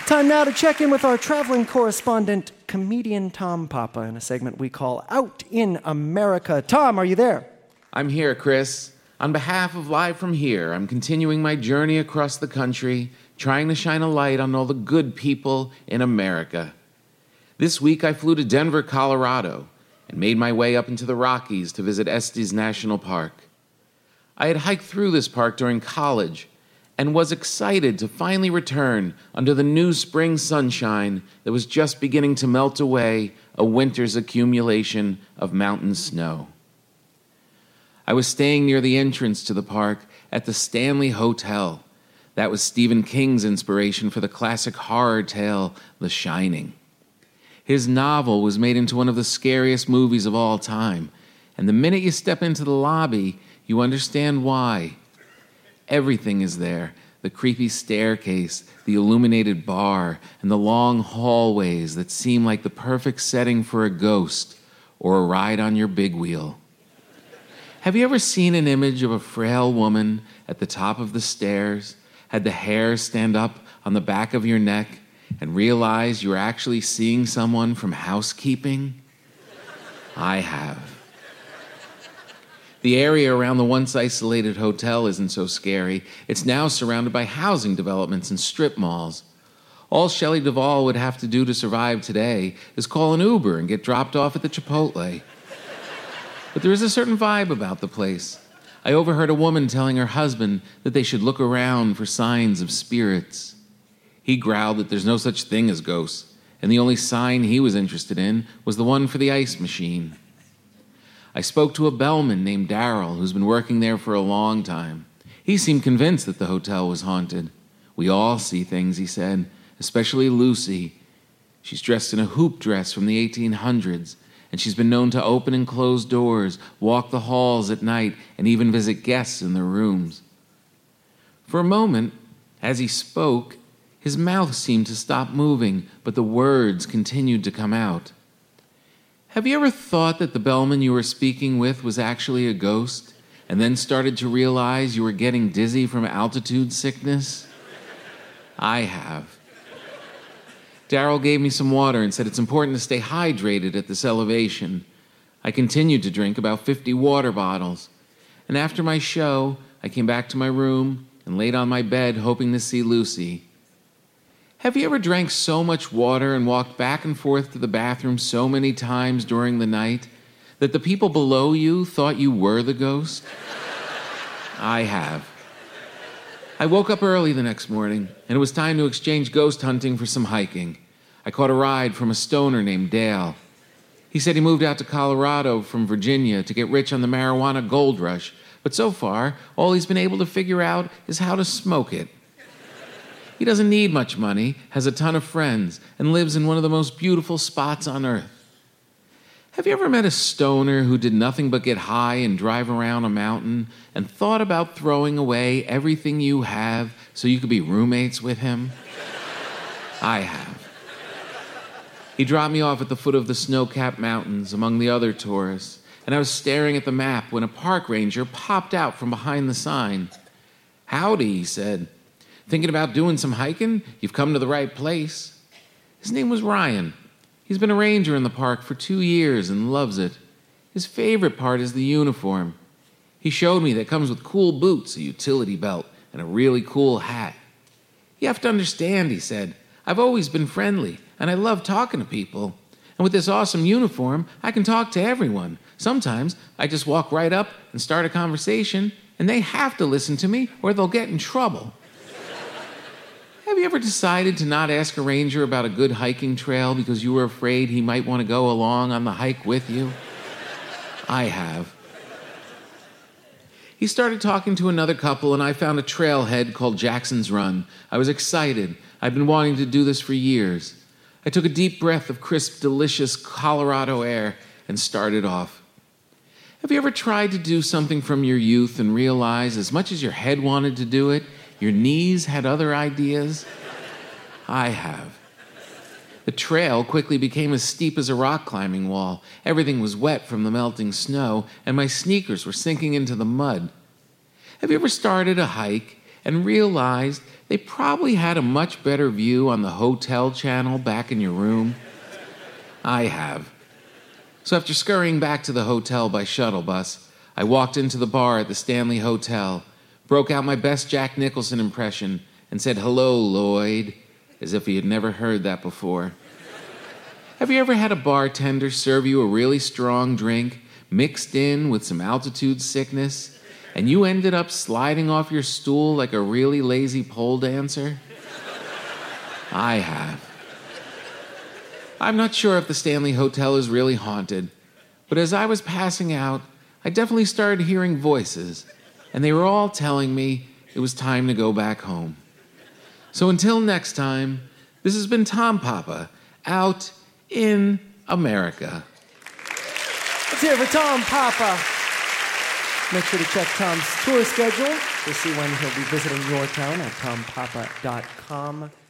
Time now to check in with our traveling correspondent, comedian Tom Papa, in a segment we call Out in America. Tom, are you there? I'm here, Chris. On behalf of Live From Here, I'm continuing my journey across the country, trying to shine a light on all the good people in America. This week, I flew to Denver, Colorado, and made my way up into the Rockies to visit Estes National Park. I had hiked through this park during college and was excited to finally return under the new spring sunshine that was just beginning to melt away a winter's accumulation of mountain snow. I was staying near the entrance to the park at the Stanley Hotel. That was Stephen King's inspiration for the classic horror tale, The Shining. His novel was made into one of the scariest movies of all time, and the minute you step into the lobby, you understand why. Everything is there. The creepy staircase, the illuminated bar, and the long hallways that seem like the perfect setting for a ghost or a ride on your big wheel. Have you ever seen an image of a frail woman at the top of the stairs, had the hair stand up on the back of your neck, and realize you were actually seeing someone from housekeeping? I have. The area around the once isolated hotel isn't so scary. It's now surrounded by housing developments and strip malls. All Shelley Duvall would have to do to survive today is call an Uber and get dropped off at the Chipotle. But there is a certain vibe about the place. I overheard a woman telling her husband that they should look around for signs of spirits. He growled that there's no such thing as ghosts, and the only sign he was interested in was the one for the ice machine. I spoke to a bellman named Daryl, who's been working there for a long time. He seemed convinced that the hotel was haunted. We all see things, he said, especially Lucy. She's dressed in a hoop dress from the 1800s, and she's been known to open and close doors, walk the halls at night, and even visit guests in their rooms. For a moment, as he spoke, his mouth seemed to stop moving, but the words continued to come out. Have you ever thought that the bellman you were speaking with was actually a ghost, and then started to realize you were getting dizzy from altitude sickness? I have. Daryl gave me some water and said it's important to stay hydrated at this elevation. I continued to drink about 50 water bottles, and after my show, I came back to my room and laid on my bed hoping to see Lucy. Have you ever drank so much water and walked back and forth to the bathroom so many times during the night that the people below you thought you were the ghost? I have. I woke up early the next morning, and it was time to exchange ghost hunting for some hiking. I caught a ride from a stoner named Dale. He said he moved out to Colorado from Virginia to get rich on the marijuana gold rush, but so far, all he's been able to figure out is how to smoke it. He doesn't need much money, has a ton of friends, and lives in one of the most beautiful spots on earth. Have you ever met a stoner who did nothing but get high and drive around a mountain and thought about throwing away everything you have so you could be roommates with him? I have. He dropped me off at the foot of the snow-capped mountains among the other tourists, and I was staring at the map when a park ranger popped out from behind the sign. "Howdy," he said. "Thinking about doing some hiking? You've come to the right place." His name was Ryan. He's been a ranger in the park for 2 years and loves it. His favorite part is the uniform. He showed me that it comes with cool boots, a utility belt, and a really cool hat. "You have to understand," he said, "I've always been friendly, and I love talking to people. And with this awesome uniform, I can talk to everyone. Sometimes I just walk right up and start a conversation, and they have to listen to me or they'll get in trouble." Have you ever decided to not ask a ranger about a good hiking trail because you were afraid he might want to go along on the hike with you? I have. He started talking to another couple, and I found a trailhead called Jackson's Run. I was excited. I'd been wanting to do this for years. I took a deep breath of crisp, delicious Colorado air and started off. Have you ever tried to do something from your youth and realized as much as your head wanted to do it, your knees had other ideas? I have. The trail quickly became as steep as a rock climbing wall. Everything was wet from the melting snow, and my sneakers were sinking into the mud. Have you ever started a hike and realized they probably had a much better view on the hotel channel back in your room? I have. So after scurrying back to the hotel by shuttle bus, I walked into the bar at the Stanley Hotel, broke out my best Jack Nicholson impression, and said, "Hello, Lloyd," as if he had never heard that before. Have you ever had a bartender serve you a really strong drink mixed in with some altitude sickness, and you ended up sliding off your stool like a really lazy pole dancer? I have. I'm not sure if the Stanley Hotel is really haunted, but as I was passing out, I definitely started hearing voices, and they were all telling me it was time to go back home. So until next time, this has been Tom Papa, out in America. Let's hear it for Tom Papa. Make sure to check Tom's tour schedule to see when he'll be visiting your town at tompapa.com.